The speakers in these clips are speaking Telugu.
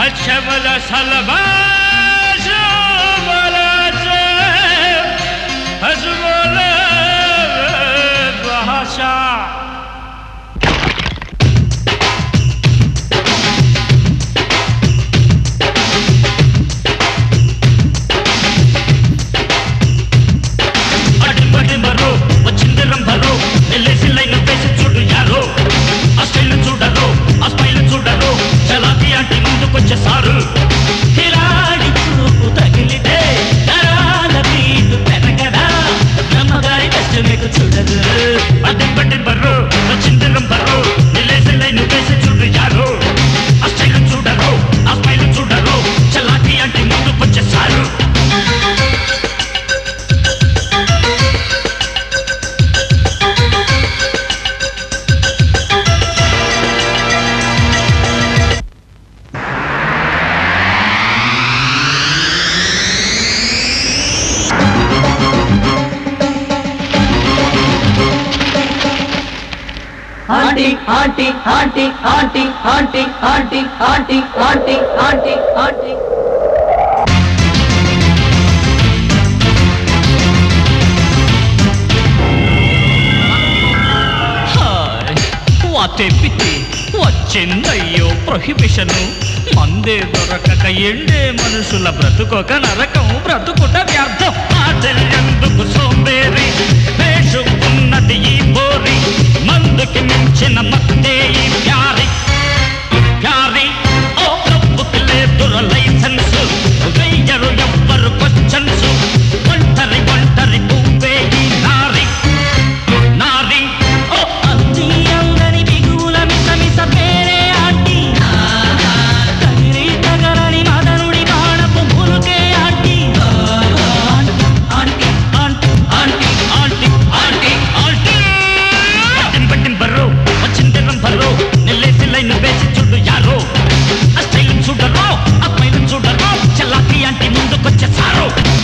شمل صلباش وبلاش أزمل بحشا Auntie, auntie, auntie, auntie, auntie, auntie, auntie, auntie, auntie. Hi, what a pity. వచ్చిందయ్యో ప్రొహిబిషన్ మందే దొరకక ఎండే మనుషుల బ్రతుకొక నరకం బ్రతుకుట వ్యర్థం ఆచర్యందుకు సోంబేరి వేసుకున్నది ఈ బోరి మందుకి మించిన మత్తే ఈ ప్యారి ప్యారి ఓ డబ్బుకి లేదుర లైసెన్స్ వెయ్యరు ఎవ్వరు క్వశ్చన్స్ ఒంటరి ఒంటరి పువ్వే ఈ నారి నారి ఓ అతి అందని బిగుల మిసమిస పేరే ఆంటీ తగిరి తగరని మదనుడి బాణపు ములుకే auntie auntie auntie auntie auntie auntie auntie బట్టింబర్రు వచ్చింది రంభర్రు నిల్లేసి లైన్ వేసి చూడు యారో ఆ స్టైల్ చూడరు ఆ స్మైల్ చూడరు చల్లాకి ఆంటీ ముందుకొచ్చేసారు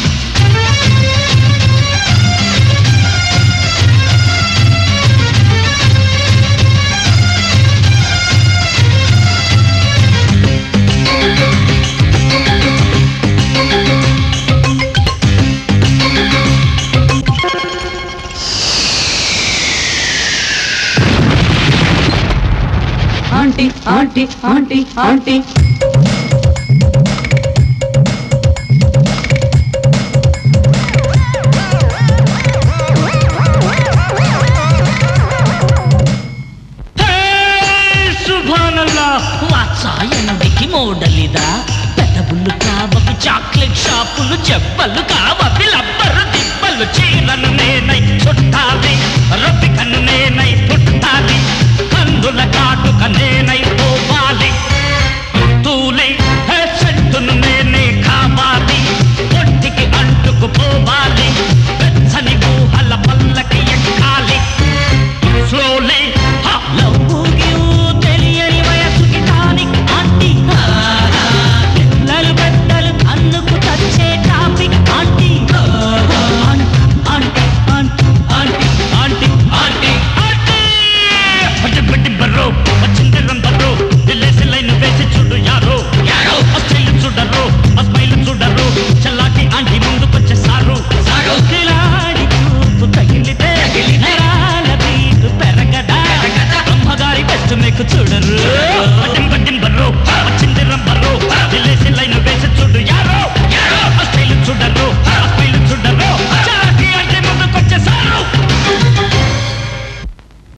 Auntie, auntie, auntie, auntie. వాత్సాయనుడికి మోడలిదా పెదవులు కావవి చాక్లెట్ షాపులు చెప్పలు కావవి లబ్బరు దిబ్బలు చీరన